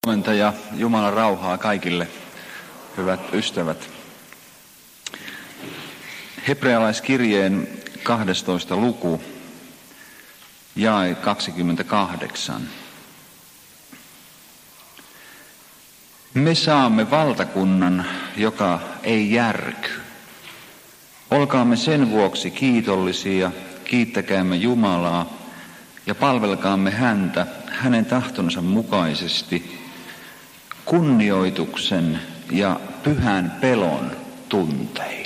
Huomenta ja Jumalan rauhaa kaikille, hyvät ystävät. Hebrealaiskirjeen 12. luku, jae 28. Me saamme valtakunnan, joka ei järky. Olkaamme sen vuoksi kiitollisia, kiittäkäämme Jumalaa ja palvelkaamme häntä hänen tahtonsa mukaisesti kunnioituksen ja pyhän pelon tuntein.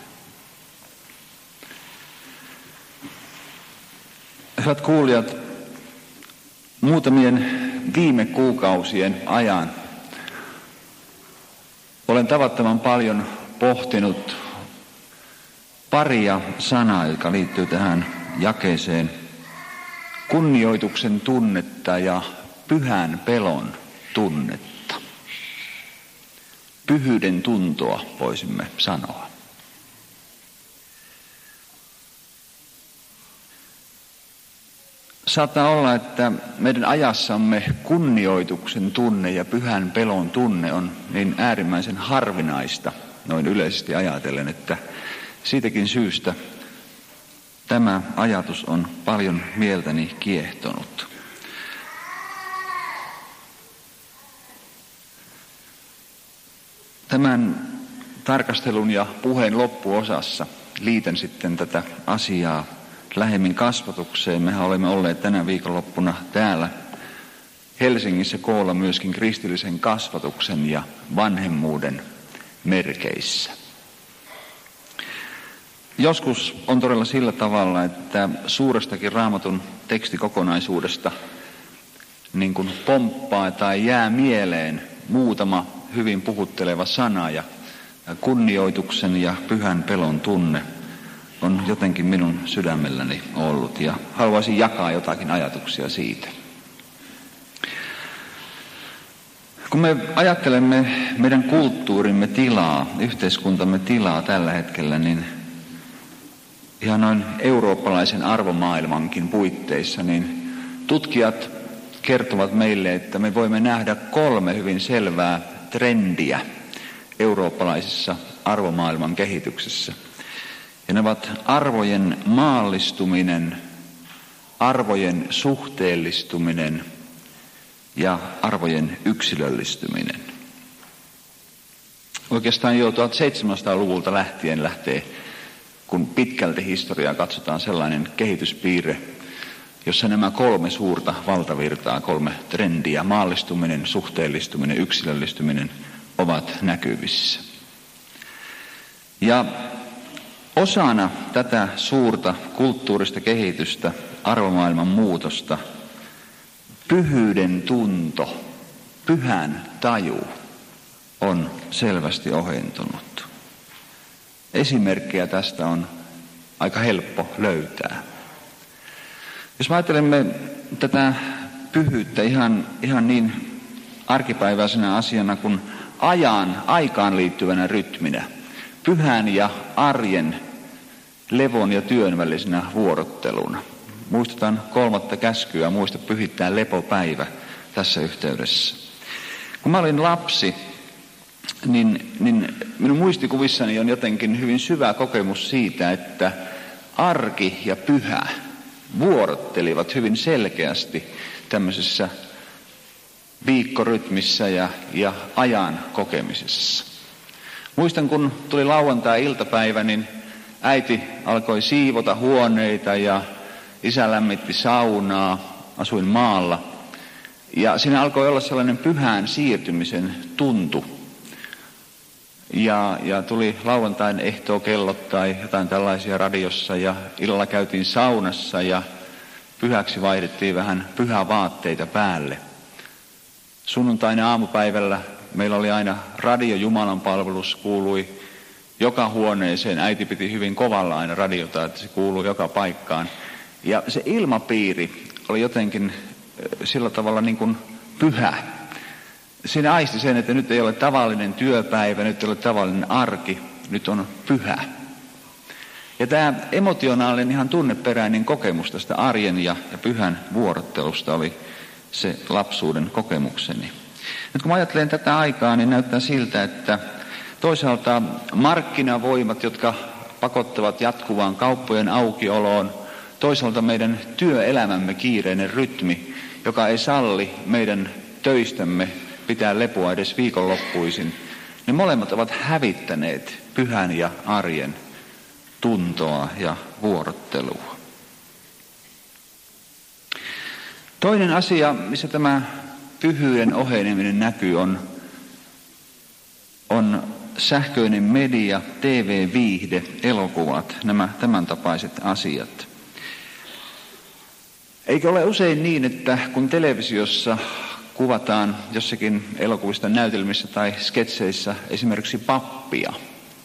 Hyvät kuulijat, muutamien viime kuukausien ajan olen tavattoman paljon pohtinut paria sanaa, jotka liittyy tähän jakeeseen: kunnioituksen tunnetta ja pyhän pelon tunnetta. Pyhyyden tuntoa voisimme sanoa. Saattaa olla, että meidän ajassamme kunnioituksen tunne ja pyhän pelon tunne on niin äärimmäisen harvinaista, noin yleisesti ajatellen, että siitäkin syystä tämä ajatus on paljon mieltäni kiehtonut. Tämän tarkastelun ja puheen loppuosassa liitän sitten tätä asiaa lähemmin kasvatukseen. Mehän olemme olleet tänä viikonloppuna täällä Helsingissä koolla myöskin kristillisen kasvatuksen ja vanhemmuuden merkeissä. Joskus on todella sillä tavalla, että suurestakin Raamatun tekstikokonaisuudesta niin kuin pomppaa tai jää mieleen muutama hyvin puhutteleva sana, ja kunnioituksen ja pyhän pelon tunne on jotenkin minun sydämelläni ollut, ja haluaisin jakaa jotakin ajatuksia siitä. Kun me ajattelemme meidän kulttuurimme tilaa, yhteiskuntamme tilaa tällä hetkellä, niin ihan noin eurooppalaisen arvomaailmankin puitteissa, niin tutkijat kertovat meille, että me voimme nähdä 3 hyvin selvää trendiä eurooppalaisessa arvomaailman kehityksessä. Ja ne ovat arvojen maallistuminen, arvojen suhteellistuminen ja arvojen yksilöllistyminen. Oikeastaan jo 1700-luvulta lähtee, kun pitkälti historiaa katsotaan, sellainen kehityspiirre, jossa nämä 3 suurta valtavirtaa, 3 trendiä, maallistuminen, suhteellistuminen, yksilöllistyminen, ovat näkyvissä. Ja osana tätä suurta kulttuurista kehitystä, arvomaailman muutosta, pyhyyden tunto, pyhän taju on selvästi ohentunut. Esimerkkejä tästä on aika helppo löytää. Jos me ajattelemme tätä pyhyyttä ihan niin arkipäiväisenä asiana kuin aikaan liittyvänä rytminä, pyhän ja arjen, levon ja työn välisenä vuorotteluna. Muistutan 3. käskyä, muista pyhittää lepopäivä tässä yhteydessä. Kun mä olin lapsi, niin minun muistikuvissani on jotenkin hyvin syvä kokemus siitä, että arki ja pyhä vuorottelivat hyvin selkeästi tämmöisessä viikkorytmissä ja ajan kokemisessa. Muistan, kun tuli lauantai-iltapäivä, niin äiti alkoi siivota huoneita ja isä lämmitti saunaa, asuin maalla. Ja siinä alkoi olla sellainen pyhän siirtymisen tuntu. Ja tuli lauantain ehtookellot tai jotain tällaisia radiossa, ja illalla käytiin saunassa ja pyhäksi vaihdettiin vähän pyhävaatteita päälle. Sunnuntaina aamupäivällä meillä oli aina radio Jumalan palvelus, kuului joka huoneeseen. Äiti piti hyvin kovalla aina radiota, että se kuului joka paikkaan. Ja se ilmapiiri oli jotenkin sillä tavalla niin kuin pyhä. Siinä aisti sen, että nyt ei ole tavallinen työpäivä, nyt ei ole tavallinen arki, nyt on pyhä. Ja tämä emotionaalinen, ihan tunneperäinen kokemus tästä arjen ja pyhän vuorottelusta oli se lapsuuden kokemukseni. Nyt kun mä ajattelen tätä aikaa, niin näyttää siltä, että toisaalta markkinavoimat, jotka pakottavat jatkuvaan kauppojen aukioloon, toisaalta meidän työelämämme kiireinen rytmi, joka ei salli meidän töistämme pitää lepoa edes viikonloppuisin, ne molemmat ovat hävittäneet pyhän ja arjen tuntoa ja vuorottelua. Toinen asia, missä tämä pyhyyden oheneminen näkyy, on sähköinen media, TV-viihde, elokuvat, nämä tämän tapaiset asiat. Eikö ole usein niin, että kun televisiossa kuvataan jossakin elokuvista, näytelmissä tai sketseissä esimerkiksi pappia,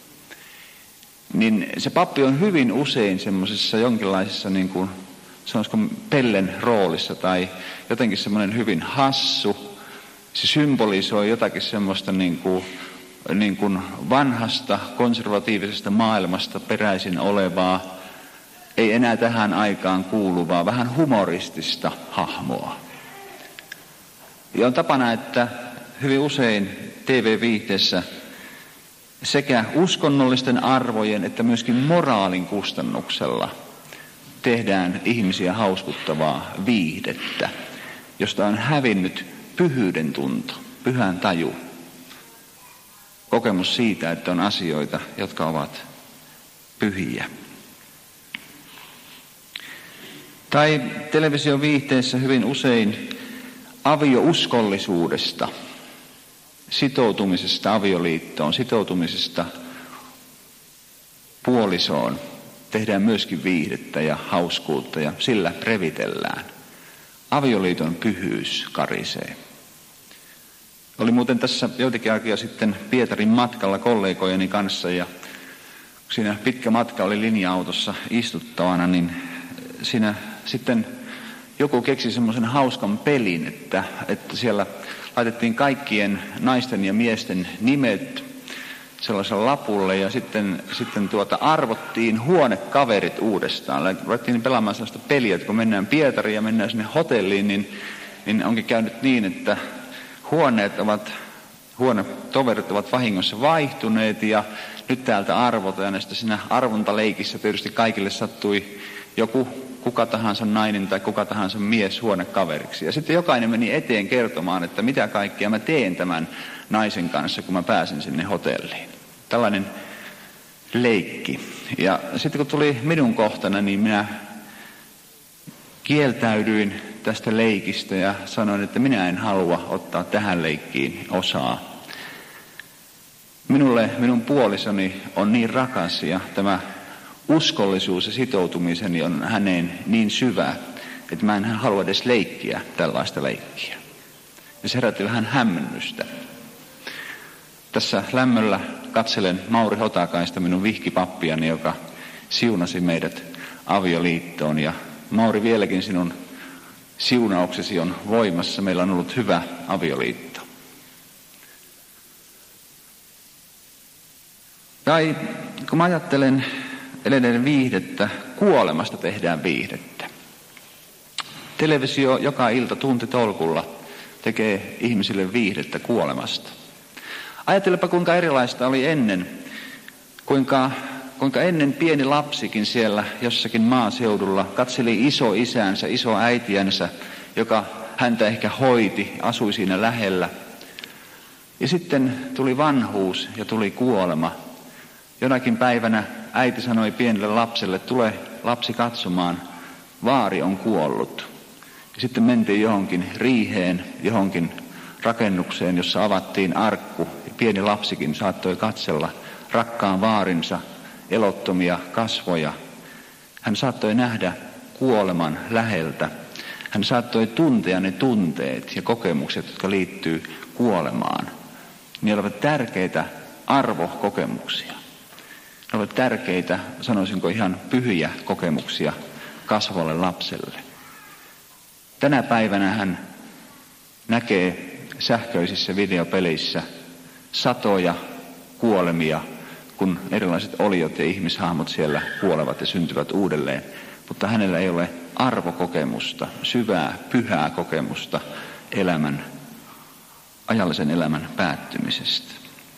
niin se pappi on hyvin usein semmoisessa jonkinlaisessa niin kuin, sanoisiko pellen roolissa tai jotenkin semmoinen hyvin hassu. Se symbolisoi jotakin semmoista niin kuin vanhasta konservatiivisesta maailmasta peräisin olevaa, ei enää tähän aikaan kuuluvaa, vähän humoristista hahmoa. Ja on tapana, että hyvin usein TV-viihteessä sekä uskonnollisten arvojen että myöskin moraalin kustannuksella tehdään ihmisiä hauskuttavaa viihdettä, josta on hävinnyt pyhyyden tunto, pyhän taju, kokemus siitä, että on asioita, jotka ovat pyhiä. Tai television viihteessä hyvin usein aviouskollisuudesta, sitoutumisesta avioliittoon, sitoutumisesta puolisoon tehdään myöskin viihdettä ja hauskuutta ja sillä revitellään. Avioliiton pyhyys karisee. Oli muuten tässä joitakin aikaa sitten Pietarin matkalla kollegojeni kanssa ja siinä pitkä matka oli linja-autossa istuttavana, niin siinä sitten joku keksi semmoisen hauskan pelin, että siellä laitettiin kaikkien naisten ja miesten nimet sellaisella lapulle ja sitten arvottiin huonekaverit uudestaan. Ruvettiin pelaamaan sellaista peliä, että kun mennään Pietariin ja mennään sinne hotelliin, niin onkin käynyt niin, että huonetoverit ovat vahingossa vaihtuneet ja nyt täältä arvotaan ja siinä arvontaleikissä tietysti kaikille sattui joku kuka tahansa nainen tai kuka tahansa mies huonekaveriksi. Ja sitten jokainen meni eteen kertomaan, että mitä kaikkea mä teen tämän naisen kanssa, kun mä pääsen sinne hotelliin. Tällainen leikki. Ja sitten kun tuli minun kohtana, niin minä kieltäydyin tästä leikistä ja sanoin, että minä en halua ottaa tähän leikkiin osaa. Minulle minun puolisoni on niin rakas ja tämä uskollisuus ja sitoutumiseni on häneen niin syvä, että mä en halua edes leikkiä tällaista leikkiä. Ja se herätti vähän hämmennystä. Tässä lämmöllä katselen Mauri Hotakaista, minun vihkipappiani, joka siunasi meidät avioliittoon. Ja Mauri, vieläkin sinun siunauksesi on voimassa. Meillä on ollut hyvä avioliitto. Tai kun mä ajattelen edelleen viihdettä, kuolemasta tehdään viihdettä. Televisio joka ilta tuntitolkulla tekee ihmisille viihdettä kuolemasta. Ajattelepa kuinka erilaista oli ennen, kuinka ennen pieni lapsikin siellä jossakin maaseudulla katseli isoisänsä, isoäitiänsä, joka häntä ehkä hoiti, asui siinä lähellä. Ja sitten tuli vanhuus ja tuli kuolema. Jonakin päivänä äiti sanoi pienelle lapselle, tule lapsi katsomaan, vaari on kuollut. Ja sitten mentiin johonkin riiheen, johonkin rakennukseen, jossa avattiin arkku. Ja pieni lapsikin saattoi katsella rakkaan vaarinsa elottomia kasvoja. Hän saattoi nähdä kuoleman läheltä. Hän saattoi tuntea ne tunteet ja kokemukset, jotka liittyy kuolemaan. Ne olivat tärkeitä arvokokemuksia. Ne olivat tärkeitä, sanoisinko ihan pyhiä kokemuksia kasvavalle lapselle. Tänä päivänä hän näkee sähköisissä videopeleissä satoja kuolemia, kun erilaiset oliot ja ihmishahmot siellä kuolevat ja syntyvät uudelleen. Mutta hänellä ei ole arvokokemusta, syvää, pyhää kokemusta elämän ajallisen elämän päättymisestä.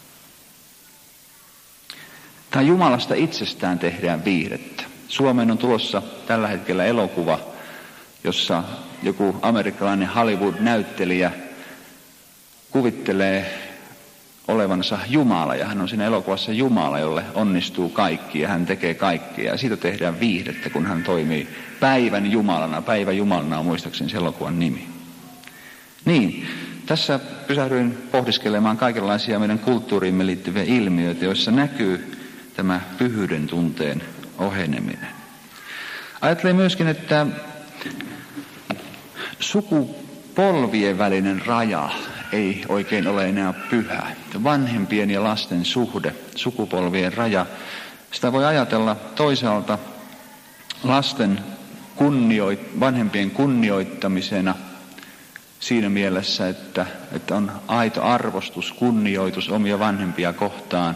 Tai Jumalasta itsestään tehdään viihdettä. Suomeen on tulossa tällä hetkellä elokuva, jossa joku amerikkalainen Hollywood-näyttelijä kuvittelee olevansa Jumala, ja hän on siinä elokuvassa Jumala, jolle onnistuu kaikki, ja hän tekee kaikkea, ja siitä tehdään viihdettä, kun hän toimii päivän Jumalana. Päivä Jumalana on muistaakseni se elokuvan nimi. Niin, tässä pysähdyin pohdiskelemaan kaikenlaisia meidän kulttuuriimme liittyviä ilmiöitä, joissa näkyy tämä pyhyyden tunteen oheneminen. Ajattelen myöskin, että sukupolvien välinen raja ei oikein ole enää pyhä. Vanhempien ja lasten suhde, sukupolvien raja, sitä voi ajatella toisaalta lasten vanhempien kunnioittamisena siinä mielessä, että on aito arvostus, kunnioitus omia vanhempia kohtaan.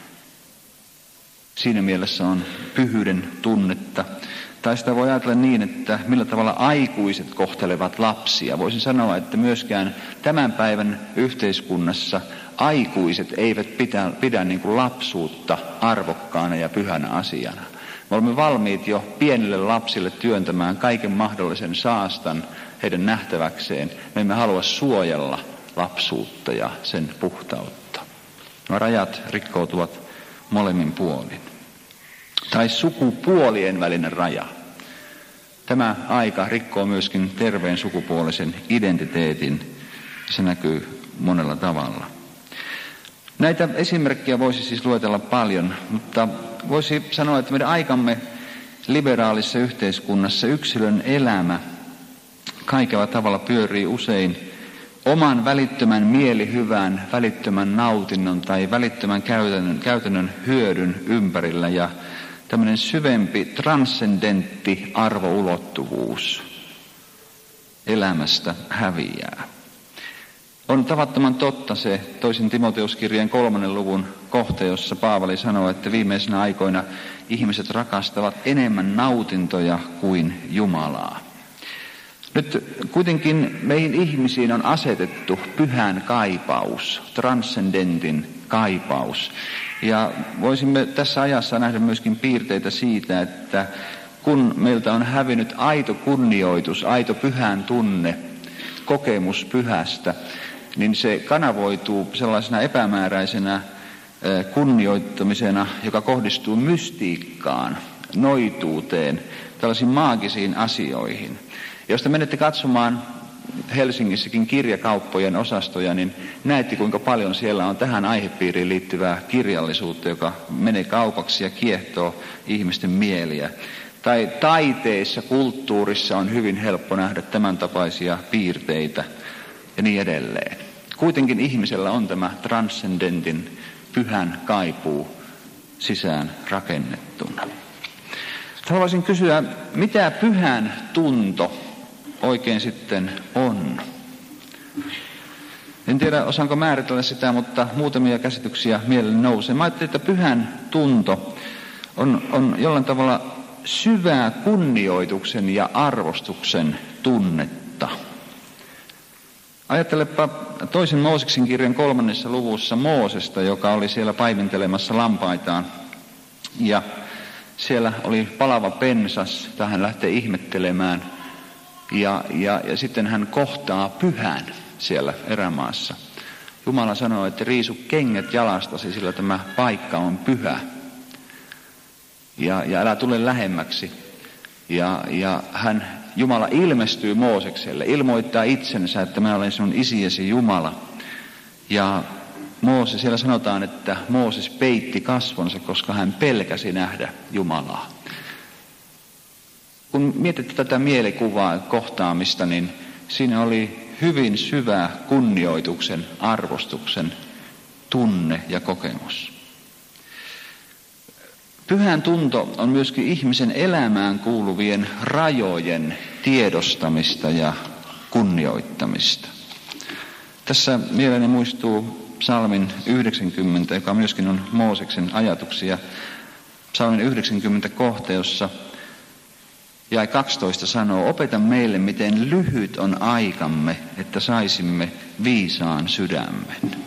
Siinä mielessä on pyhyyden tunnetta. Tai sitä voi ajatella niin, että millä tavalla aikuiset kohtelevat lapsia. Voisin sanoa, että myöskään tämän päivän yhteiskunnassa aikuiset eivät pidä niin kuin lapsuutta arvokkaana ja pyhänä asiana. Me olemme valmiit jo pienille lapsille työntämään kaiken mahdollisen saastan heidän nähtäväkseen. Me emme halua suojella lapsuutta ja sen puhtautta. Nuo rajat rikkoutuvat molemmin puolin. Tai sukupuolien välinen raja. Tämä aika rikkoo myöskin terveen sukupuolisen identiteetin. Se näkyy monella tavalla. Näitä esimerkkejä voisi siis luetella paljon, mutta voisi sanoa, että meidän aikamme liberaalissa yhteiskunnassa yksilön elämä kaikella tavalla pyörii usein oman välittömän mielihyvän, välittömän nautinnon tai välittömän käytännön hyödyn ympärillä, ja tämmöinen syvempi transcendentti arvoulottuvuus elämästä häviää. On tavattoman totta se toisen Timoteuskirjeen 3. luvun kohta, jossa Paavali sanoo, että viimeisinä aikoina ihmiset rakastavat enemmän nautintoja kuin Jumalaa. Nyt kuitenkin meihin ihmisiin on asetettu pyhän kaipaus, transcendentin kaipaus. Ja voisimme tässä ajassa nähdä myöskin piirteitä siitä, että kun meiltä on hävinnyt aito kunnioitus, aito pyhän tunne, kokemus pyhästä, niin se kanavoituu sellaisena epämääräisenä kunnioittamisena, joka kohdistuu mystiikkaan, noituuteen, tällaisiin maagisiin asioihin. Jos te menette katsomaan Helsingissäkin kirjakauppojen osastoja, niin näette, kuinka paljon siellä on tähän aihepiiriin liittyvää kirjallisuutta, joka menee kaupaksi ja kiehtoo ihmisten mieliä. Tai taiteessa, kulttuurissa on hyvin helppo nähdä tämän tapaisia piirteitä ja niin edelleen. Kuitenkin ihmisellä on tämä transcendentin pyhän kaipuu sisään rakennettuna. Haluaisin kysyä, mitä pyhän tunto oikein sitten on? En tiedä, osaanko määritellä sitä, mutta muutamia käsityksiä mieleen nousee. Mä ajattelin, että pyhän tunto on jollain tavalla syvää kunnioituksen ja arvostuksen tunnetta. Ajattelepa toisen Mooseksen kirjan 3. luvussa Moosesta, joka oli siellä paimentelemassa lampaitaan. Ja siellä oli palava pensas, jota hän lähtee ihmettelemään. Ja sitten hän kohtaa pyhän siellä erämaassa. Jumala sanoo, että riisu kengät jalastasi, sillä tämä paikka on pyhä. Ja älä tule lähemmäksi. Ja Jumala ilmestyy Moosekselle, ilmoittaa itsensä, että mä olen sinun isiesi Jumala. Ja siellä sanotaan, että Mooses peitti kasvonsa, koska hän pelkäsi nähdä Jumalaa. Kun mietitte tätä mielikuvaa kohtaamista, niin siinä oli hyvin syvä kunnioituksen, arvostuksen tunne ja kokemus. Pyhän tunto on myöskin ihmisen elämään kuuluvien rajojen tiedostamista ja kunnioittamista. Tässä mieleeni muistuu psalmin 90, joka myöskin on Mooseksen ajatuksia. Psalmin 90 kohta, jae 12 sanoo, opeta meille, miten lyhyt on aikamme, että saisimme viisaan sydämen.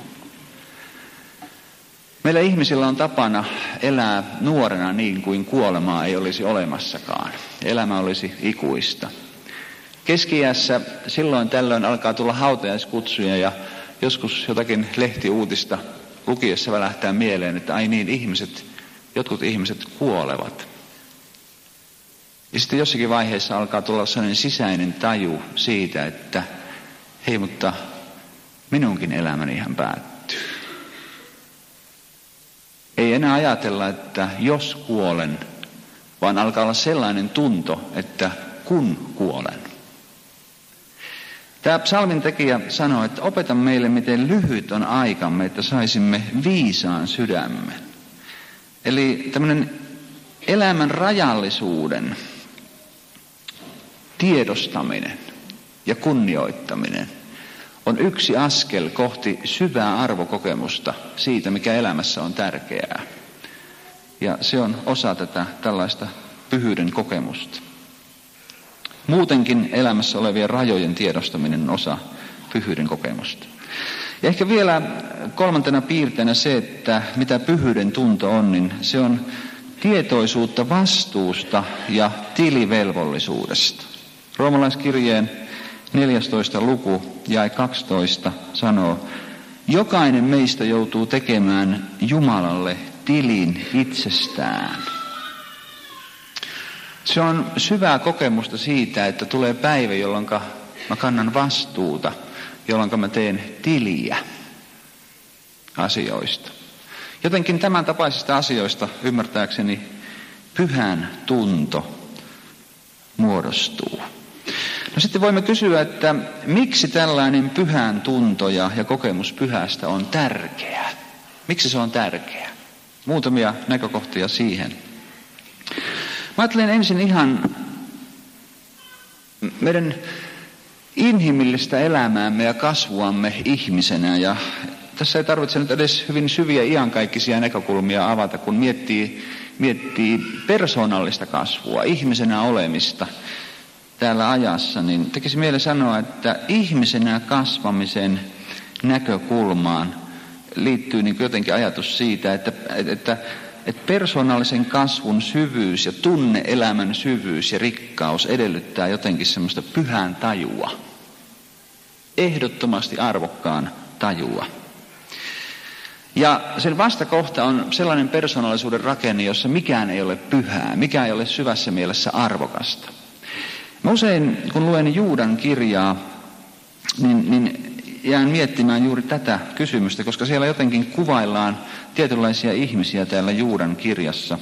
Meillä ihmisillä on tapana elää nuorena niin kuin kuolemaa ei olisi olemassakaan. Elämä olisi ikuista. Keski-iässä silloin tällöin alkaa tulla hautajaiskutsuja ja joskus jotakin lehtiuutista lukiessa välähtää mieleen, että ai niin, jotkut ihmiset kuolevat. Ja sitten jossakin vaiheessa alkaa tulla sellainen sisäinen taju siitä, että hei, mutta minunkin elämäni ihan päättyy. Ei enää ajatella, että jos kuolen, vaan alkaa olla sellainen tunto, että kun kuolen. Tämä psalmin tekijä sanoo, että opeta meille, miten lyhyt on aikamme, että saisimme viisaan sydämen. Eli tämmöinen elämän rajallisuuden tiedostaminen ja kunnioittaminen on yksi askel kohti syvää arvokokemusta siitä, mikä elämässä on tärkeää. Ja se on osa tätä tällaista pyhyyden kokemusta. Muutenkin elämässä olevien rajojen tiedostaminen on osa pyhyyden kokemusta. Ja ehkä vielä kolmantena piirteenä se, että mitä pyhyyden tunto on, niin se on tietoisuutta vastuusta ja tilivelvollisuudesta. Roomalaiskirjeen 14. luku jae 12 sanoo, jokainen meistä joutuu tekemään Jumalalle tilin itsestään. Se on syvää kokemusta siitä, että tulee päivä, jolloin mä kannan vastuuta, jolloin mä teen tiliä asioista. Jotenkin tämän tapaisista asioista ymmärtääkseni pyhän tunto muodostuu. No sitten voimme kysyä, että miksi tällainen pyhän tunto ja kokemus pyhästä on tärkeää? Miksi se on tärkeää? Muutamia näkökohtia siihen. Mä ajattelen ensin ihan meidän inhimillistä elämäämme ja kasvuamme ihmisenä. Ja tässä ei tarvitse nyt edes hyvin syviä iankaikkisia näkökulmia avata, kun miettii persoonallista kasvua, ihmisenä olemista täällä ajassa, niin tekisi mieli sanoa, että ihmisenä kasvamisen näkökulmaan liittyy niin jotenkin ajatus siitä, että persoonallisen kasvun syvyys ja tunne-elämän syvyys ja rikkaus edellyttää jotenkin semmoista pyhän tajua. Ehdottomasti arvokkaan tajua. Ja sen vastakohta on sellainen persoonallisuuden rakenne, jossa mikään ei ole pyhää, mikään ei ole syvässä mielessä arvokasta. Mä usein, kun luen Juudan kirjaa, niin jään miettimään juuri tätä kysymystä, koska siellä jotenkin kuvaillaan tietynlaisia ihmisiä täällä Juudan kirjassa.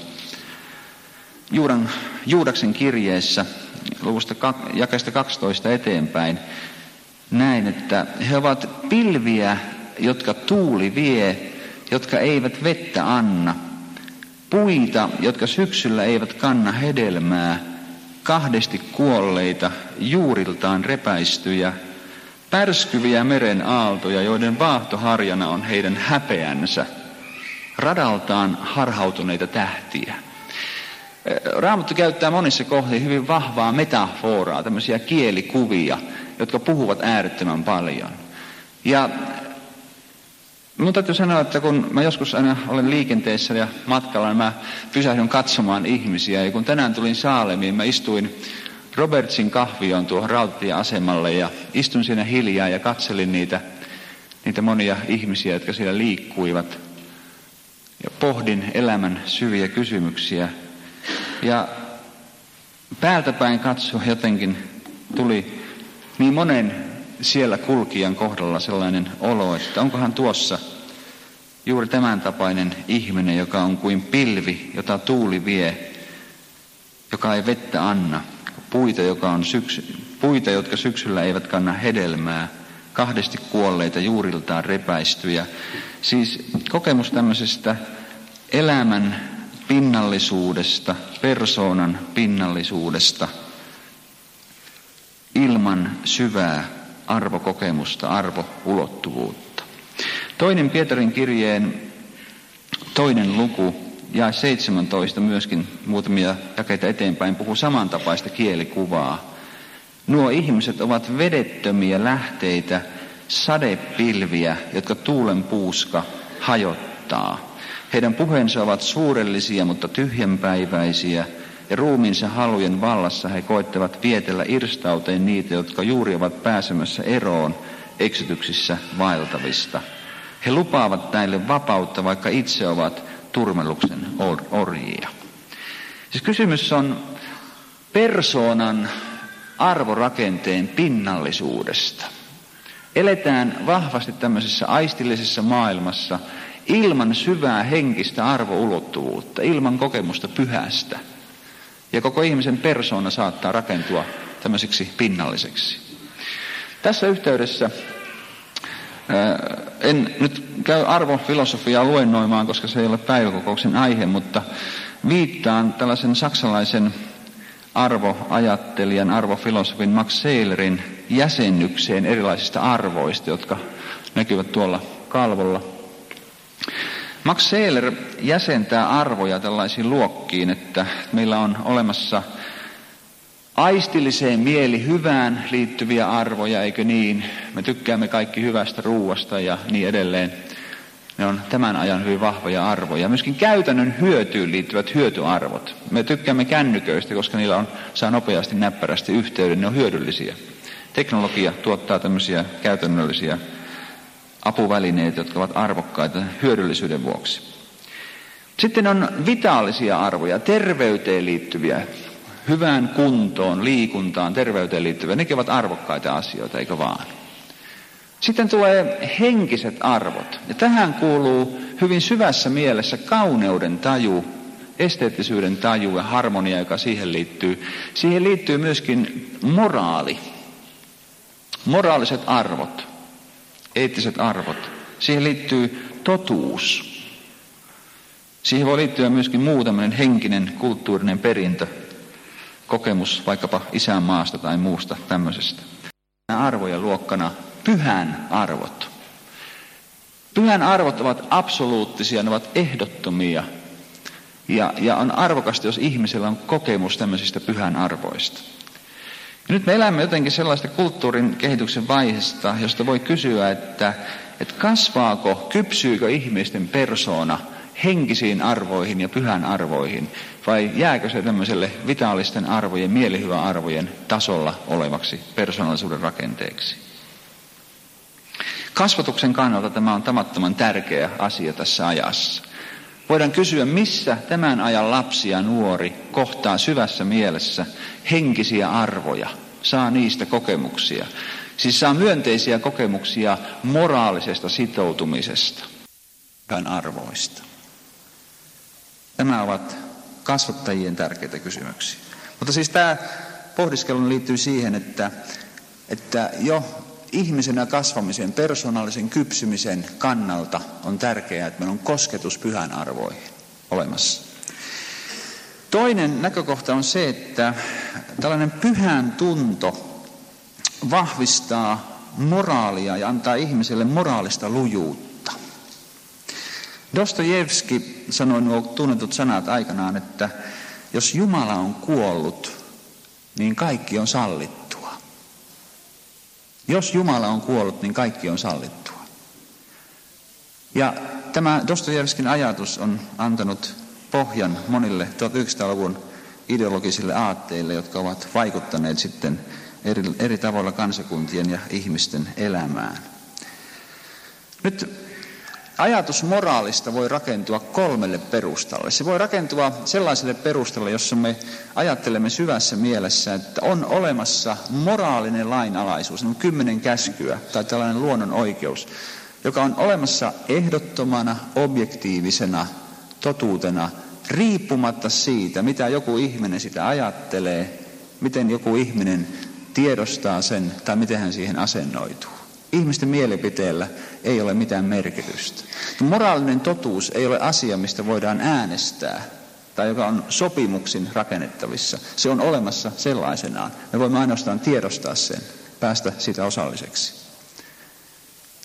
Juudaksen kirjeessä, luvusta jakeesta 12 eteenpäin, näin, että he ovat pilviä, jotka tuuli vie, jotka eivät vettä anna, puita, jotka syksyllä eivät kanna hedelmää, kahdesti kuolleita, juuriltaan repäistyjä, pärskyviä meren aaltoja, joiden vaahtoharjana on heidän häpeänsä, radaltaan harhautuneita tähtiä. Raamattu käyttää monissa kohdissa hyvin vahvaa metaforaa, tämmöisiä kielikuvia, jotka puhuvat äärettömän paljon. Ja minun täytyy sanoa, että kun mä joskus aina olen liikenteessä ja matkalla, niin mä pysähdyn katsomaan ihmisiä. Ja kun tänään tulin Saalemiin, mä istuin Robertsin kahvioon tuohon rautatieasemalle ja istun siinä hiljaa ja katselin niitä monia ihmisiä, jotka siellä liikkuivat. Ja pohdin elämän syviä kysymyksiä. Ja päältäpäin katso jotenkin tuli niin monen siellä kulkijan kohdalla sellainen olo, että onkohan tuossa juuri tämän tapainen ihminen, joka on kuin pilvi, jota tuuli vie, joka ei vettä anna, puita, jotka syksyllä eivät kanna hedelmää, kahdesti kuolleita, juuriltaan repäistyjä. Siis kokemus tämmöisestä elämän pinnallisuudesta, persoonan pinnallisuudesta, ilman syvää arvokokemusta, arvoulottuvuutta. Toinen Pietarin kirjeen 2. luku, jae 17 myöskin muutamia jakeita eteenpäin puhuu samantapaista kielikuvaa. Nuo ihmiset ovat vedettömiä lähteitä, sadepilviä, jotka tuulen puuska hajottaa. Heidän puheensa ovat suurellisia, mutta tyhjänpäiväisiä, ja ruumiinsa halujen vallassa he koettavat vietellä irstauteen niitä, jotka juuri ovat pääsemässä eroon eksytyksissä vaeltavista. He lupaavat näille vapautta, vaikka itse ovat turmelluksen orjia. Siis kysymys on persoonan arvorakenteen pinnallisuudesta. Eletään vahvasti tämmöisessä aistillisessa maailmassa ilman syvää henkistä arvoulottuvuutta, ilman kokemusta pyhästä. Ja koko ihmisen persoona saattaa rakentua tämmöiseksi pinnalliseksi. Tässä yhteydessä en nyt käy arvofilosofiaa luennoimaan, koska se ei ole päiväkokouksen aihe, mutta viittaan tällaisen saksalaisen arvoajattelijan, arvofilosofin Max Sehlerin jäsennykseen erilaisista arvoista, jotka näkyvät tuolla kalvolla. Max Sehler jäsentää arvoja tällaisiin luokkiin, että meillä on olemassa aistilliseen mielihyvään liittyviä arvoja, eikö niin? Me tykkäämme kaikki hyvästä ruuasta ja niin edelleen. Ne on tämän ajan hyvin vahvoja arvoja. Myöskin käytännön hyötyyn liittyvät hyötyarvot. Me tykkäämme kännyköistä, koska niillä saa nopeasti näppärästi yhteyden. Ne on hyödyllisiä. Teknologia tuottaa tämmöisiä käytännöllisiä apuvälineitä, jotka ovat arvokkaita hyödyllisyyden vuoksi. Sitten on vitaalisia arvoja, terveyteen liittyviä, hyvään kuntoon, liikuntaan, terveyteen liittyviä. Nekin ovat arvokkaita asioita, eikö vaan? Sitten tulee henkiset arvot. Ja tähän kuuluu hyvin syvässä mielessä kauneuden taju, esteettisyyden taju ja harmonia, joka siihen liittyy. Siihen liittyy myöskin moraali, moraaliset arvot, eettiset arvot. Siihen liittyy totuus. Siihen voi liittyä myöskin muu tämmöinen henkinen, kulttuurinen perintö, kokemus vaikkapa isänmaasta tai muusta tämmöisestä. Arvojen luokkana pyhän arvot. Pyhän arvot ovat absoluuttisia, ne ovat ehdottomia. Ja on arvokasta, jos ihmisellä on kokemus tämmöisistä pyhän arvoista. Ja nyt me elämme jotenkin sellaista kulttuurin kehityksen vaiheesta, josta voi kysyä, että kasvaako, kypsyykö ihmisten persoona henkisiin arvoihin ja pyhän arvoihin, vai jääkö se tämmöiselle vitaalisten arvojen, mielihyväarvojen tasolla olevaksi persoonallisuuden rakenteeksi. Kasvatuksen kannalta tämä on tavattoman tärkeä asia tässä ajassa. Voidaan kysyä, missä tämän ajan lapsi ja nuori kohtaa syvässä mielessä henkisiä arvoja, saa niistä kokemuksia. Siis saa myönteisiä kokemuksia moraalisesta sitoutumisesta, pyhän arvoista. Nämä ovat kasvattajien tärkeitä kysymyksiä. Mutta siis tämä pohdiskelu liittyy siihen, että jo ihmisenä kasvamisen, persoonallisen kypsymisen kannalta on tärkeää, että meillä on kosketus pyhän arvoihin olemassa. Toinen näkökohta on se, että tällainen pyhän tunto vahvistaa moraalia ja antaa ihmiselle moraalista lujuutta. Dostojevski sanoi nuo tunnetut sanat aikanaan, että jos Jumala on kuollut, niin kaikki on sallittua. Jos Jumala on kuollut, niin kaikki on sallittua. Ja tämä Dostojevskin ajatus on antanut pohjan monille 1900-luvun ideologisille aatteille, jotka ovat vaikuttaneet sitten eri tavoilla kansakuntien ja ihmisten elämään. Nyt ajatus moraalista voi rakentua 3 perustalle. Se voi rakentua sellaiselle perustalle, jossa me ajattelemme syvässä mielessä, että on olemassa moraalinen lainalaisuus, 10 käskyä tai tällainen luonnon oikeus, joka on olemassa ehdottomana, objektiivisena totuutena, riippumatta siitä, mitä joku ihminen sitä ajattelee, miten joku ihminen tiedostaa sen tai miten hän siihen asennoituu. Ihmisten mielipiteellä ei ole mitään merkitystä. Moraalinen totuus ei ole asia, mistä voidaan äänestää tai joka on sopimuksin rakennettavissa. Se on olemassa sellaisenaan. Me voimme ainoastaan tiedostaa sen, päästä siitä osalliseksi.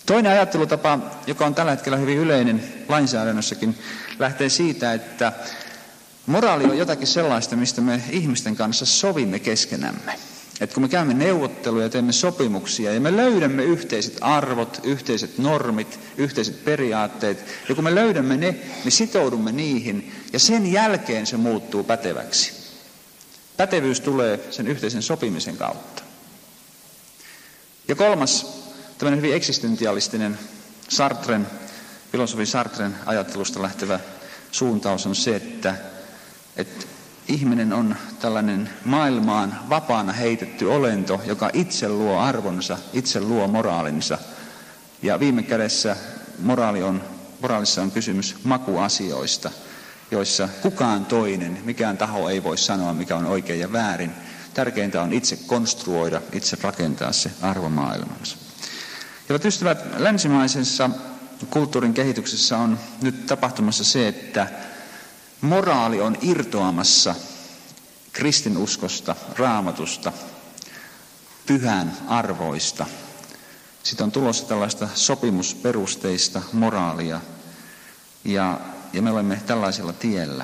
Toinen ajattelutapa, joka on tällä hetkellä hyvin yleinen lainsäädännössäkin, lähtee siitä, että moraali on jotakin sellaista, mistä me ihmisten kanssa sovimme keskenämme. Että kun me käymme neuvotteluja, teemme sopimuksia ja me löydämme yhteiset arvot, yhteiset normit, yhteiset periaatteet. Ja kun me löydämme ne, me sitoudumme niihin ja sen jälkeen se muuttuu päteväksi. Pätevyys tulee sen yhteisen sopimisen kautta. Ja kolmas, tämmöinen hyvin eksistentialistinen filosofi Sartren ajattelusta lähtevä suuntaus on se, että ihminen on tällainen maailmaan vapaana heitetty olento, joka itse luo arvonsa, itse luo moraalinsa. Ja viime kädessä moraalissa on kysymys makuasioista, joissa kukaan toinen, mikään taho ei voi sanoa, mikä on oikein ja väärin. Tärkeintä on itse konstruoida, itse rakentaa se arvomaailmansa. Ja ystävät, länsimaisessa kulttuurin kehityksessä on nyt tapahtumassa se, että moraali on irtoamassa kristinuskosta, raamatusta, pyhän arvoista. Sitten on tulossa tällaista sopimusperusteista moraalia ja me olemme tällaisella tiellä.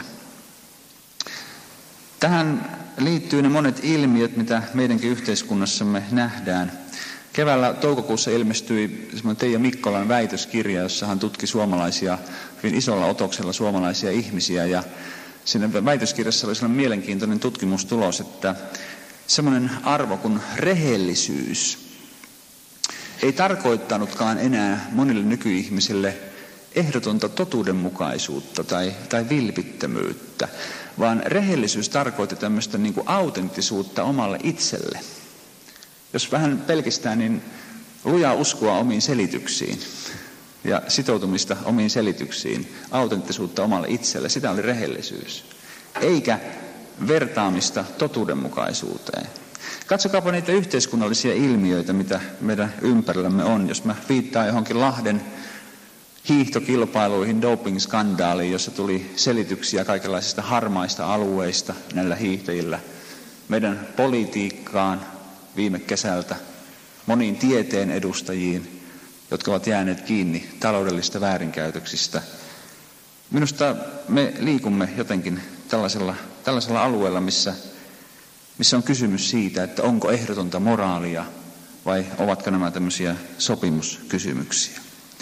Tähän liittyy ne monet ilmiöt, mitä meidänkin yhteiskunnassamme nähdään. Keväällä toukokuussa ilmestyi semmoinen Teija Mikkolan väitöskirja, jossa hän tutki suomalaisia, hyvin isolla otoksella suomalaisia ihmisiä. Ja siinä väitöskirjassa oli sellainen mielenkiintoinen tutkimustulos, että semmoinen arvo kuin rehellisyys ei tarkoittanutkaan enää monille nykyihmisille ehdotonta totuudenmukaisuutta tai vilpittömyyttä, vaan rehellisyys tarkoitti tämmöistä niin kuin autenttisuutta omalle itselle. Jos vähän pelkistää, niin lujaa uskoa omiin selityksiin ja sitoutumista omiin selityksiin, autenttisuutta omalle itselle, sitä oli rehellisyys, eikä vertaamista totuudenmukaisuuteen. Katsokaapa niitä yhteiskunnallisia ilmiöitä, mitä meidän ympärillämme on. Jos mä viittaan johonkin Lahden hiihtokilpailuihin, doping-skandaaliin, jossa tuli selityksiä kaikenlaisista harmaista alueista näillä hiihtäjillä, meidän politiikkaan viime kesältä, moniin tieteen edustajiin, jotka ovat jääneet kiinni taloudellisista väärinkäytöksistä. Minusta me liikumme jotenkin tällaisella alueella, missä on kysymys siitä, että onko ehdotonta moraalia vai ovatko nämä tämmöisiä sopimuskysymyksiä.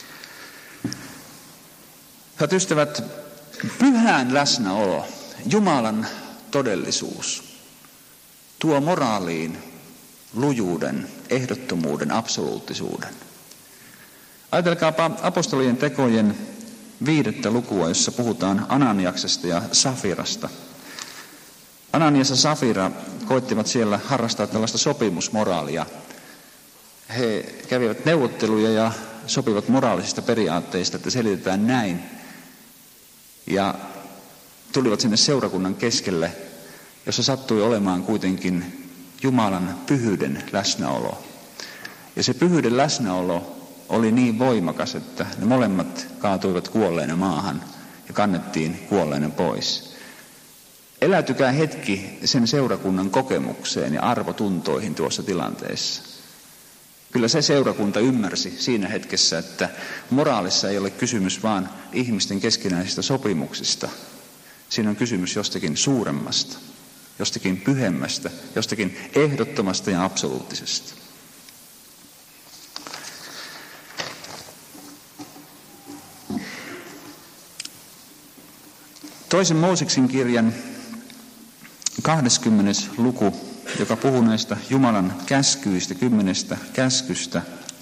Hyvät ystävät, pyhän läsnäolo, Jumalan todellisuus, tuo moraaliin lujuuden, ehdottomuuden, absoluuttisuuden. Ajatelkaapa apostolien tekojen 5. lukua, jossa puhutaan Ananiaksesta ja Safirasta. Ananias ja Safira koettivat siellä harrastaa tällaista sopimusmoraalia. He kävivät neuvotteluja ja sopivat moraalisista periaatteista, että selitetään näin. Ja tulivat sinne seurakunnan keskelle, jossa sattui olemaan kuitenkin Jumalan pyhyyden läsnäolo. Ja se pyhyyden läsnäolo oli niin voimakas, että ne molemmat kaatuivat kuolleena maahan ja kannettiin kuolleena pois. Eläytykää hetki sen seurakunnan kokemukseen ja arvotuntoihin tuossa tilanteessa. Kyllä se seurakunta ymmärsi siinä hetkessä, että moraalissa ei ole kysymys vaan ihmisten keskinäisistä sopimuksista. Siinä on kysymys jostakin suuremmasta, jostakin pyhemmästä, jostakin ehdottomasta ja absoluuttisesta. Toisen Mooseksen kirjan 20. luku, joka puhuu näistä Jumalan käskyistä, 10 käskystä.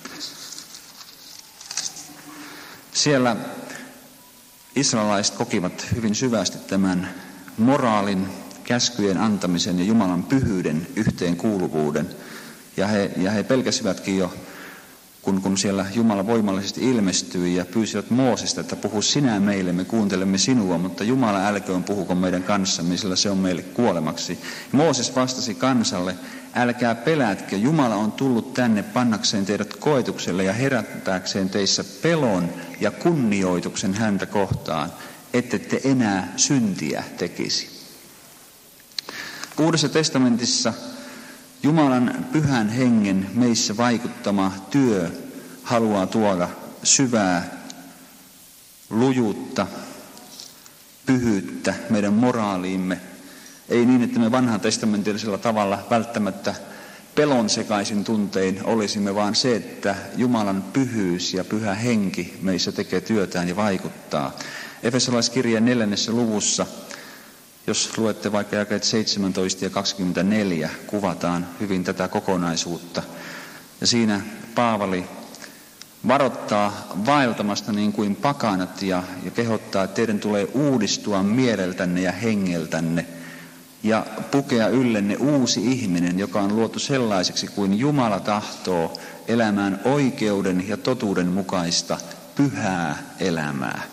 Siellä israelaiset kokivat hyvin syvästi tämän moraalin, käskyjen antamisen ja Jumalan pyhyyden yhteenkuuluvuuden. Ja he pelkäsivätkin jo, kun siellä Jumala voimallisesti ilmestyi ja pyysivät Moosesta, että puhu sinä meille, me kuuntelemme sinua, mutta Jumala älköön puhuko meidän kanssamme, sillä se on meille kuolemaksi. Mooses vastasi kansalle, älkää pelätkö, Jumala on tullut tänne pannakseen teidät koetukselle ja herättääkseen teissä pelon ja kunnioituksen häntä kohtaan, ette te enää syntiä tekisi. Uudessa testamentissa Jumalan pyhän hengen meissä vaikuttama työ haluaa tuoda syvää lujuutta, pyhyyttä meidän moraaliimme. Ei niin, että me vanhatestamentillisella tavalla välttämättä pelon sekaisin tuntein olisimme, vaan se, että Jumalan pyhyys ja pyhä henki meissä tekee työtään ja vaikuttaa. Efesolaiskirjeen 4. luvussa, jos luette vaikka jakeet 17 ja 24, kuvataan hyvin tätä kokonaisuutta. Ja siinä Paavali varoittaa vaeltamasta niin kuin pakanat ja kehottaa, että teidän tulee uudistua mieleltänne ja hengeltänne ja pukea yllenne uusi ihminen, joka on luotu sellaiseksi kuin Jumala tahtoo, elämään oikeuden ja totuuden mukaista pyhää elämää.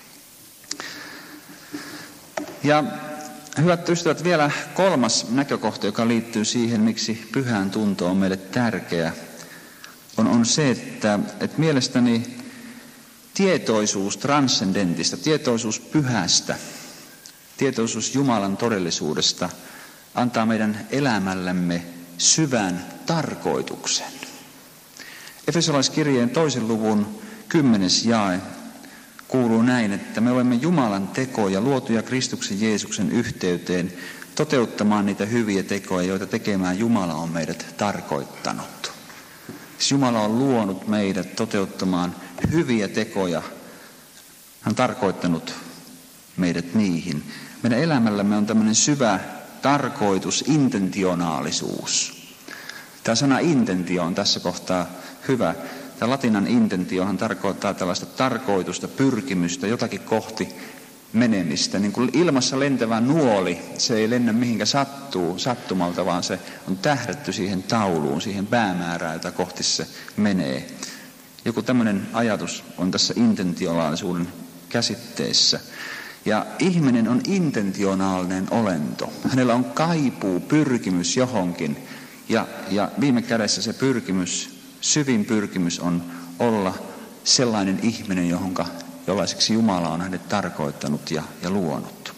Ja hyvät ystävät, vielä kolmas näkökohta, joka liittyy siihen, miksi pyhän tunto on meille tärkeä, on se, että mielestäni tietoisuus transcendentista, tietoisuus pyhästä, tietoisuus Jumalan todellisuudesta antaa meidän elämällämme syvän tarkoituksen. Efesolaiskirjeen 2. luvun 10. jae kuuluu näin, että me olemme Jumalan tekoja luotuja Kristuksen Jeesuksen yhteyteen toteuttamaan niitä hyviä tekoja, joita tekemään Jumala on meidät tarkoittanut. Jumala on luonut meidät toteuttamaan hyviä tekoja. Hän on tarkoittanut meidät niihin. Meidän elämällämme on tämmöinen syvä tarkoitus, intentionaalisuus. Tämä sana intentio on tässä kohtaa hyvä. Tämä latinan intentiohan tarkoittaa tällaista tarkoitusta, pyrkimystä, jotakin kohti menemistä. Niin kuin ilmassa lentävä nuoli, se ei lennä mihinkä sattumalta, vaan se on tähdätty siihen tauluun, siihen päämäärään, jota kohti se menee. Joku tämmöinen ajatus on tässä intentionaalisuuden käsitteessä. Ja ihminen on intentionaalinen olento. Hänellä on kaipuu, pyrkimys johonkin. Ja viime kädessä se pyrkimys, syvin pyrkimys on olla sellainen ihminen, jollaiseksi Jumala on hänet tarkoittanut ja luonut.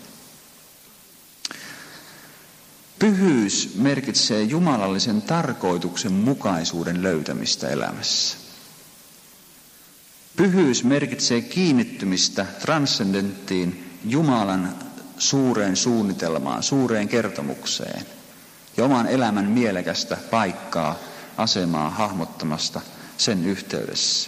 Pyhyys merkitsee jumalallisen tarkoituksen mukaisuuden löytämistä elämässä. Pyhyys merkitsee kiinnittymistä transcendenttiin, Jumalan suureen suunnitelmaan, suureen kertomukseen ja oman elämän mielekästä paikkaa, asemaa hahmottamasta sen yhteydessä.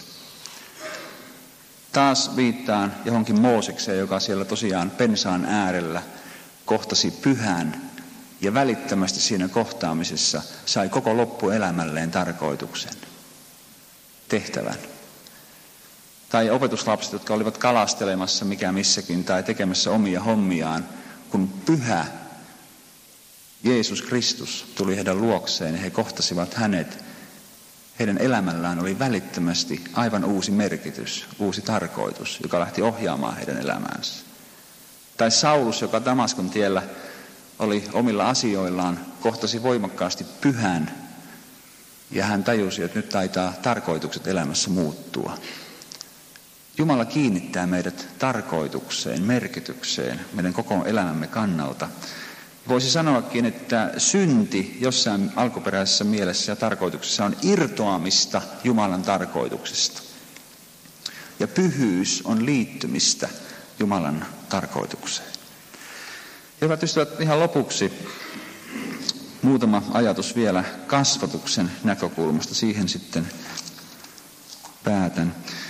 Taas viittaan johonkin Moosekseen, joka siellä tosiaan pensaan äärellä kohtasi pyhän ja välittömästi siinä kohtaamisessa sai koko loppuelämälleen tarkoituksen, tehtävän. Tai opetuslapset, jotka olivat kalastelemassa mikä missäkin tai tekemässä omia hommiaan, kun pyhä Jeesus Kristus tuli heidän luokseen ja he kohtasivat hänet. Heidän elämällään oli välittömästi aivan uusi merkitys, uusi tarkoitus, joka lähti ohjaamaan heidän elämäänsä. Tai Saulus, joka Damaskon tiellä oli omilla asioillaan, kohtasi voimakkaasti pyhän ja hän tajusi, että nyt taitaa tarkoitukset elämässä muuttua. Jumala kiinnittää meidät tarkoitukseen, merkitykseen meidän koko elämämme kannalta. Voisi sanoakin, että synti jossain alkuperäisessä mielessä ja tarkoituksessa on irtoamista Jumalan tarkoituksesta. Ja pyhyys on liittymistä Jumalan tarkoitukseen. Hyvät ystävät, ihan lopuksi muutama ajatus vielä kasvatuksen näkökulmasta. Siihen sitten päätän.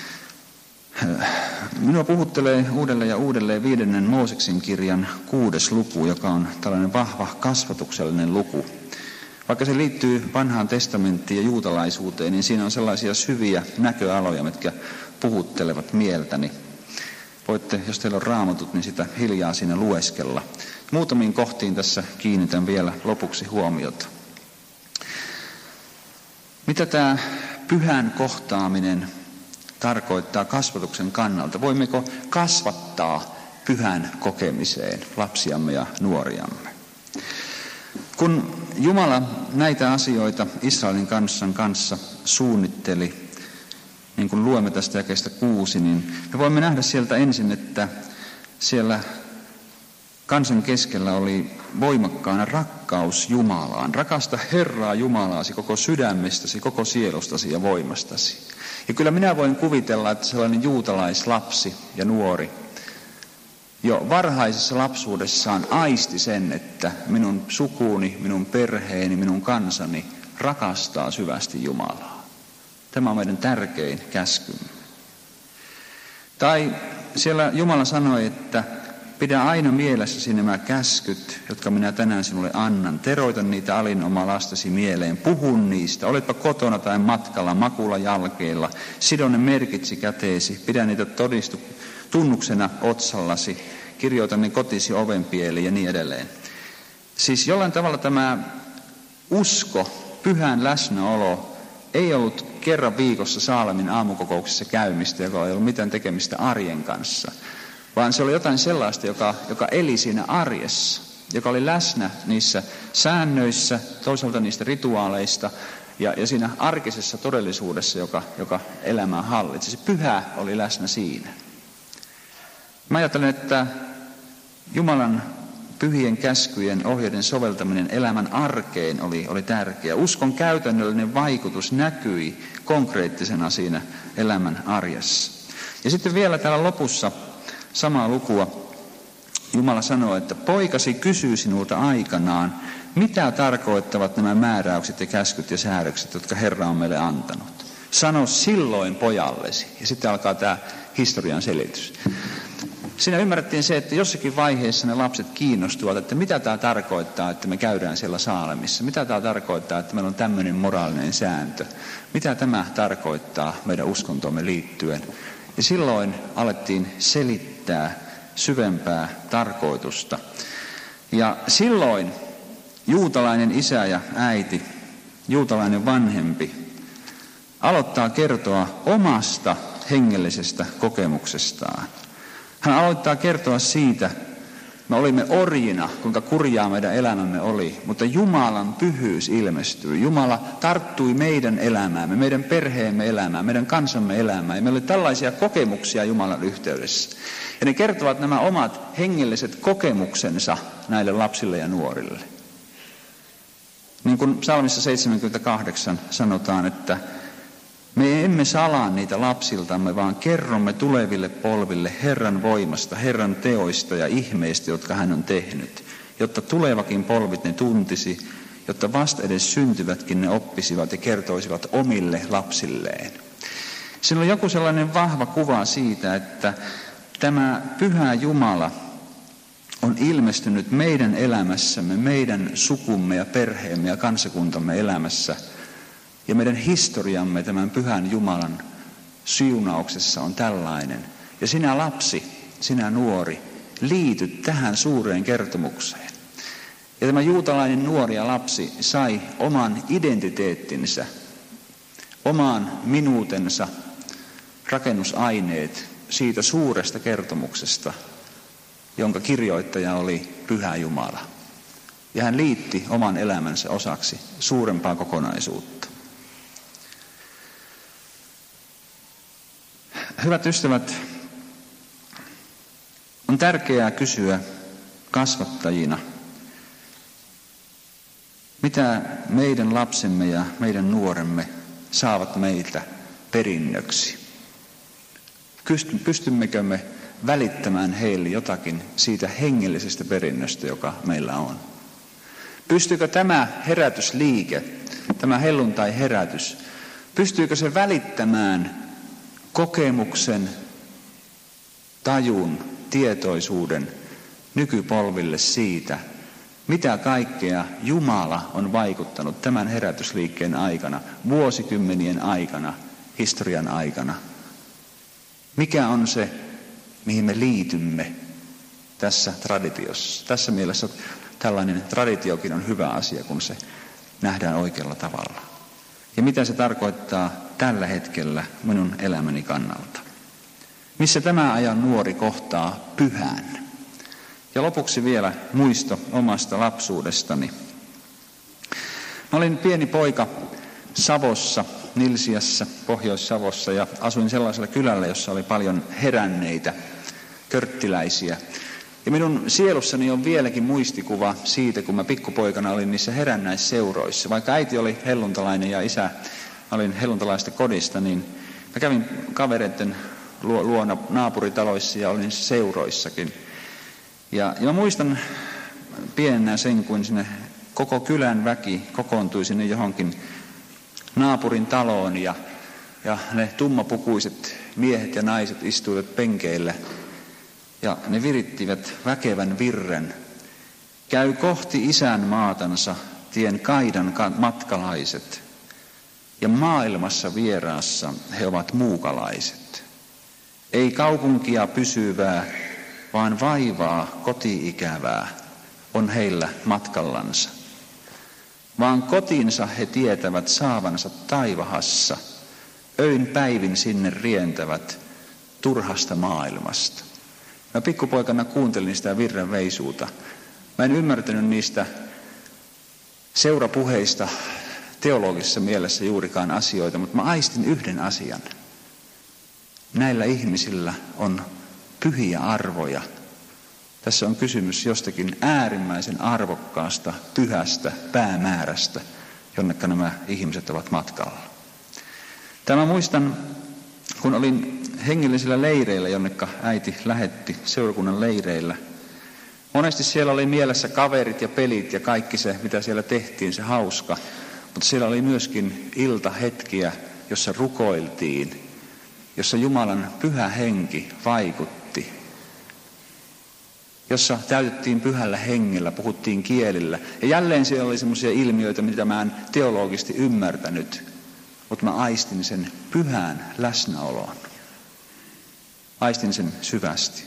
Minua puhuttelee uudelleen ja uudelleen 5. Mooseksen kirjan 6. luku, joka on tällainen vahva kasvatuksellinen luku. Vaikka se liittyy vanhaan testamenttiin ja juutalaisuuteen, niin siinä on sellaisia syviä näköaloja, mitkä puhuttelevat mieltäni. Voitte, jos teillä on raamatut, niin sitä hiljaa siinä lueskella. Muutamiin kohtiin tässä kiinnitän vielä lopuksi huomiota. Mitä tämä pyhän kohtaaminen tarkoittaa kasvatuksen kannalta? Voimmeko kasvattaa pyhän kokemiseen lapsiamme ja nuoriamme? Kun Jumala näitä asioita Israelin kansan kanssa suunnitteli, niin kuin luemme tästä jakeesta 6, niin me voimme nähdä sieltä ensin, että siellä kansan keskellä oli voimakkaana rakkaus Jumalaan. Rakasta Herraa Jumalaasi koko sydämestäsi, koko sielustasi ja voimastasi. Ja kyllä minä voin kuvitella, että sellainen juutalaislapsi ja nuori jo varhaisessa lapsuudessaan aisti sen, että minun sukuni, minun perheeni, minun kansani rakastaa syvästi Jumalaa. Tämä on meidän tärkein käskymme. Tai siellä Jumala sanoi, että pidä aina mielessäsi nämä käskyt, jotka minä tänään sinulle annan. Teroita niitä alin oma lastasi mieleen. Puhu niistä. Oletpa kotona tai matkalla, makuulla jalkeilla. Sido ne merkitsi käteesi. Pidä niitä tunnuksena otsallasi. Kirjoita ne kotisi ovenpieleen ja niin edelleen. Siis jollain tavalla tämä usko, pyhän läsnäolo, ei ollut kerran viikossa Saalemin aamukokouksessa käymistä, joka ei ollut mitään tekemistä arjen kanssa, vaan se oli jotain sellaista, joka eli siinä arjessa, joka oli läsnä niissä säännöissä, toisaalta niistä rituaaleista ja siinä arkisessa todellisuudessa, joka elämää hallitsi. Se pyhä oli läsnä siinä. Mä ajattelen, että Jumalan pyhien käskyjen ohjeiden soveltaminen elämän arkeen oli tärkeä. Uskon käytännöllinen vaikutus näkyi konkreettisena siinä elämän arjessa. Ja sitten vielä täällä lopussa samaa lukua Jumala sanoo, että poikasi kysyy sinulta aikanaan, mitä tarkoittavat nämä määräykset ja käskyt ja säädökset, jotka Herra on meille antanut. Sano silloin pojallesi. Ja sitten alkaa tämä historian selitys. Siinä ymmärrettiin se, että jossakin vaiheessa ne lapset kiinnostuvat, että mitä tämä tarkoittaa, että me käydään siellä Saalemissa. Mitä tämä tarkoittaa, että meillä on tämmöinen moraalinen sääntö. Mitä tämä tarkoittaa meidän uskontomme liittyen. Ja silloin alettiin selittää syvempää tarkoitusta. Ja silloin juutalainen isä ja äiti, juutalainen vanhempi, aloittaa kertoa omasta hengellisestä kokemuksestaan. Hän aloittaa kertoa siitä, me olimme orjina, kuinka kurjaa meidän elämämme oli, mutta Jumalan pyhyys ilmestyi. Jumala tarttui meidän elämäämme, meidän perheemme elämään, meidän kansamme elämään. Ja meillä oli tällaisia kokemuksia Jumalan yhteydessä. Ja ne kertovat nämä omat hengelliset kokemuksensa näille lapsille ja nuorille. Niin kuin psalmissa 78 sanotaan, että me emme salaa niitä lapsiltamme, vaan kerromme tuleville polville Herran voimasta, Herran teoista ja ihmeistä, jotka hän on tehnyt, jotta tulevakin polvit ne tuntisi, jotta vasta edes syntyvätkin ne oppisivat ja kertoisivat omille lapsilleen. Siinä on joku sellainen vahva kuva siitä, että tämä pyhä Jumala on ilmestynyt meidän elämässämme, meidän sukumme ja perheemme ja kansakuntamme elämässä. Ja meidän historiamme tämän pyhän Jumalan siunauksessa on tällainen. Ja sinä lapsi, sinä nuori, liityt tähän suureen kertomukseen. Ja tämä juutalainen nuori ja lapsi sai oman identiteettinsä, oman minuutensa, rakennusaineet siitä suuresta kertomuksesta, jonka kirjoittaja oli pyhä Jumala. Ja hän liitti oman elämänsä osaksi suurempaa kokonaisuutta. Hyvät ystävät, on tärkeää kysyä kasvattajina, mitä meidän lapsemme ja meidän nuoremme saavat meiltä perinnöksi. Pystymmekö me välittämään heille jotakin siitä hengellisestä perinnöstä, joka meillä on? Pystyykö tämä herätysliike, tämä helluntai-herätys, pystyykö se välittämään kokemuksen, tajun, tietoisuuden nykypolville siitä, mitä kaikkea Jumala on vaikuttanut tämän herätysliikkeen aikana, vuosikymmenien aikana, historian aikana. Mikä on se, mihin me liitymme tässä traditiossa? Tässä mielessä tällainen traditiokin on hyvä asia, kun se nähdään oikealla tavalla. Ja mitä se tarkoittaa tällä hetkellä minun elämäni kannalta? Missä tämä ajan nuori kohtaa pyhän? Ja lopuksi vielä muisto omasta lapsuudestani. Mä olin pieni poika Savossa, Nilsiässä, Pohjois-Savossa, ja asuin sellaisella kylällä, jossa oli paljon heränneitä körttiläisiä. Ja minun sielussani on vieläkin muistikuva siitä, kun mä pikkupoikana olin niissä herännäisseuroissa. Vaikka äiti oli helluntalainen ja isä olin helluntalaista kodista, niin Mä kävin kavereiden luona naapuritaloissa ja olin seuroissakin. Ja mä muistan pienenä sen, kun sinne koko kylän väki kokoontui sinne johonkin naapurin taloon ja ne tummapukuiset miehet ja naiset istuivat penkeillä ja ne virittivät väkevän virren. Käy kohti isän maatansa tien kaidan matkalaiset ja maailmassa vieraassa he ovat muukalaiset. Ei kaupunkia pysyvää, vaan vaivaa koti-ikävää on heillä matkallansa. Vaan kotinsa he tietävät saavansa taivahassa, öin päivin sinne rientävät turhasta maailmasta. Mä pikkupoikana kuuntelin sitä virren veisuuta. Mä en ymmärtänyt niistä seurapuheista teologisessa mielessä juurikaan asioita, mutta mä aistin yhden asian. Näillä ihmisillä on pyhiä arvoja. Tässä on kysymys jostakin äärimmäisen arvokkaasta, pyhästä päämäärästä, jonnekka nämä ihmiset ovat matkalla. Tämä muistan, kun olin hengellisillä leireillä, jonnekka äiti lähetti seurakunnan leireillä. Monesti siellä oli mielessä kaverit ja pelit ja kaikki se, mitä siellä tehtiin, se hauska. Mutta siellä oli myöskin iltahetkiä, jossa rukoiltiin, jossa Jumalan pyhä henki vaikutti, jossa täytettiin pyhällä hengellä, puhuttiin kielillä. Ja jälleen siellä oli semmoisia ilmiöitä, mitä mä en teologisesti ymmärtänyt, mutta mä aistin sen pyhän läsnäolon. Aistin sen syvästi.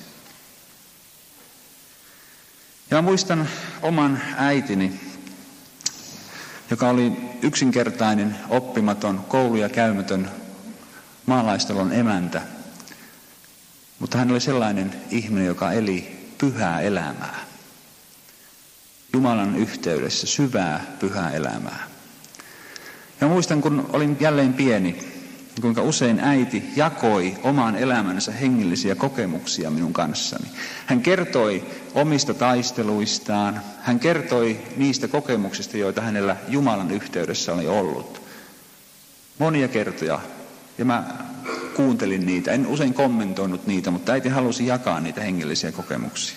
Ja mä muistan oman äitini, joka oli yksinkertainen, oppimaton, kouluja käymätön maalaistalon emäntä. Mutta hän oli sellainen ihminen, joka eli pyhää elämää. Jumalan yhteydessä syvää pyhää elämää. Ja muistan, kun olin jälleen pieni, kuinka usein äiti jakoi oman elämänsä hengellisiä kokemuksia minun kanssani. Hän kertoi omista taisteluistaan, hän kertoi niistä kokemuksista, joita hänellä Jumalan yhteydessä oli ollut. Monia kertoja, ja mä kuuntelin niitä, en usein kommentoinut niitä, mutta äiti halusi jakaa niitä hengellisiä kokemuksia.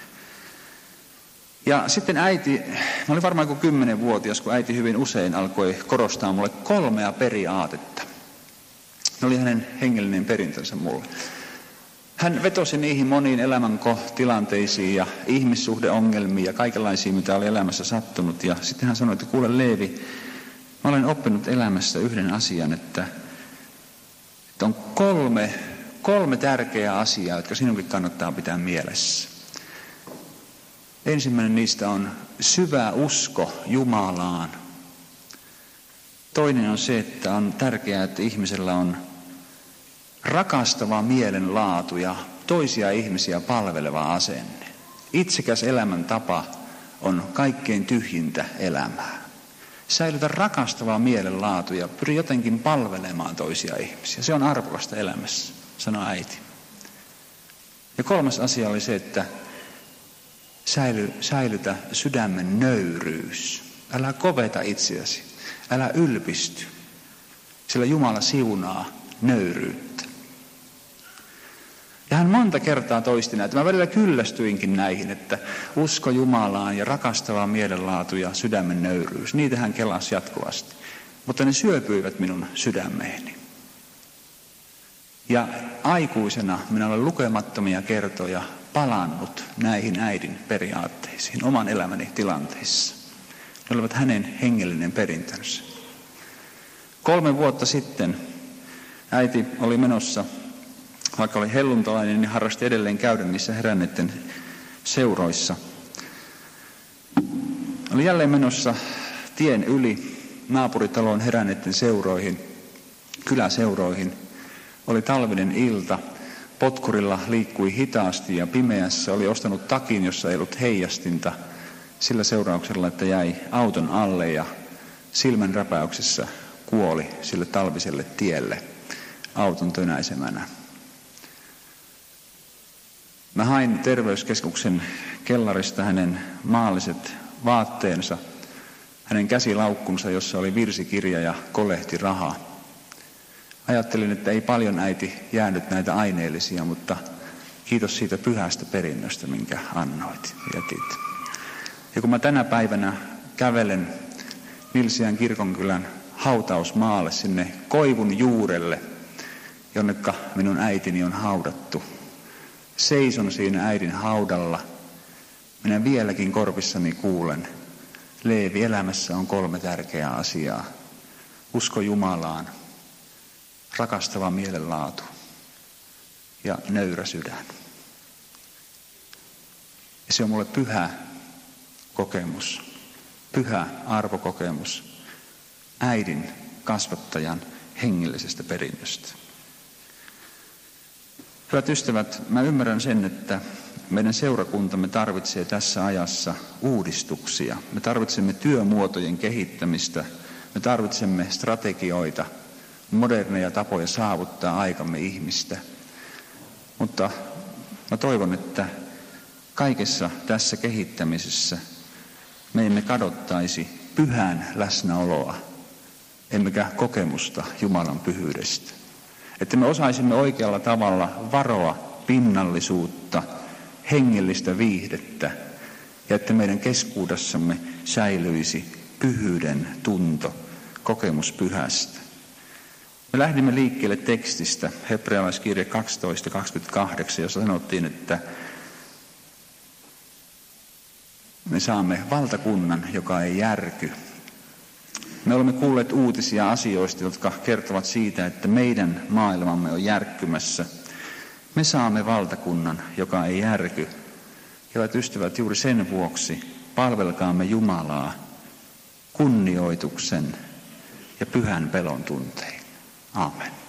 Ja sitten äiti, mä olin varmaan kuin 10-vuotias, kun äiti hyvin usein alkoi korostaa mulle 3 periaatetta. Ne oli hänen hengellinen perintönsä mulle. Hän vetosi niihin moniin elämäntilanteisiin ja ihmissuhdeongelmiin ja kaikenlaisiin, mitä oli elämässä sattunut. Ja sitten hän sanoi, että kuule Leevi, mä olen oppinut elämässä yhden asian, että on 3 tärkeää asiaa, jotka sinunkin kannattaa pitää mielessä. Ensimmäinen niistä on syvä usko Jumalaan. Toinen on se, että on tärkeää, että ihmisellä on rakastava mielenlaatu ja toisia ihmisiä palveleva asenne. Itsekäs elämäntapa on kaikkein tyhjintä elämää. Säilytä rakastavaa mielenlaatu ja pyri jotenkin palvelemaan toisia ihmisiä. Se on arvokasta elämässä, sanoi äiti. Ja 3. asia oli se, että säilytä sydämen nöyryys. Älä koveta itseäsi, älä ylpisty, sillä Jumala siunaa nöyryyttä. Ja hän monta kertaa toisti näitä. Mä välillä kyllästyinkin näihin, että usko Jumalaan ja rakastava mielenlaatu ja sydämen nöyryys. Niitä hän kelasi jatkuvasti. Mutta ne syöpyivät minun sydämeeni. Ja aikuisena minä olen lukemattomia kertoja palannut näihin äidin periaatteisiin oman elämäni tilanteissa. Ne olivat hänen hengellinen perintönsä. 3 vuotta sitten äiti oli menossa, vaikka oli helluntalainen, niin harrasti edelleen käydä niissä heränneiden seuroissa. Oli jälleen menossa tien yli naapuritalon heränneiden seuroihin, kyläseuroihin. Oli talvinen ilta, potkurilla liikkui hitaasti ja pimeässä, oli ostanut takin, jossa ei ollut heijastinta, sillä seurauksella, että jäi auton alle ja silmänräpäyksessä kuoli sille talviselle tielle auton tönäisemänä. Mä hain terveyskeskuksen kellarista hänen maalliset vaatteensa, hänen käsilaukkunsa, jossa oli virsikirja ja kolehtiraha. Ajattelin, että ei paljon äiti jäänyt näitä aineellisia, mutta kiitos siitä pyhästä perinnöstä, minkä annoit ja jätit. Ja kun mä tänä päivänä kävelen Nilsiän kirkonkylän hautausmaalle sinne koivun juurelle, jonneka minun äitini on haudattu, seison siinä äidin haudalla. Minä vieläkin korvissani kuulen, Leevi, elämässä on 3 tärkeää asiaa. Usko Jumalaan, rakastava mielenlaatu ja nöyrä sydän. Ja se on mulle pyhä kokemus, pyhä arvokokemus äidin, kasvattajan hengellisestä perinnöstä. Hyvät ystävät, mä ymmärrän sen, että meidän seurakuntamme tarvitsee tässä ajassa uudistuksia. Me tarvitsemme työmuotojen kehittämistä, me tarvitsemme strategioita, moderneja tapoja saavuttaa aikamme ihmistä. Mutta mä toivon, että kaikessa tässä kehittämisessä me emme kadottaisi pyhän läsnäoloa, emmekä kokemusta Jumalan pyhyydestä. Että me osaisimme oikealla tavalla varoa pinnallisuutta, hengellistä viihdettä ja että meidän keskuudessamme säilyisi pyhyyden tunto, kokemus pyhästä. Me lähdimme liikkeelle tekstistä, Hebrealaiskirje 12:28, jossa sanottiin, että me saamme valtakunnan, joka ei järky. Me olemme kuulleet uutisia asioista, jotka kertovat siitä, että meidän maailmamme on järkkymässä. Me saamme valtakunnan, joka ei järky. Hyvät ystävät, juuri sen vuoksi palvelkaamme Jumalaa kunnioituksen ja pyhän pelon tuntein. Aamen.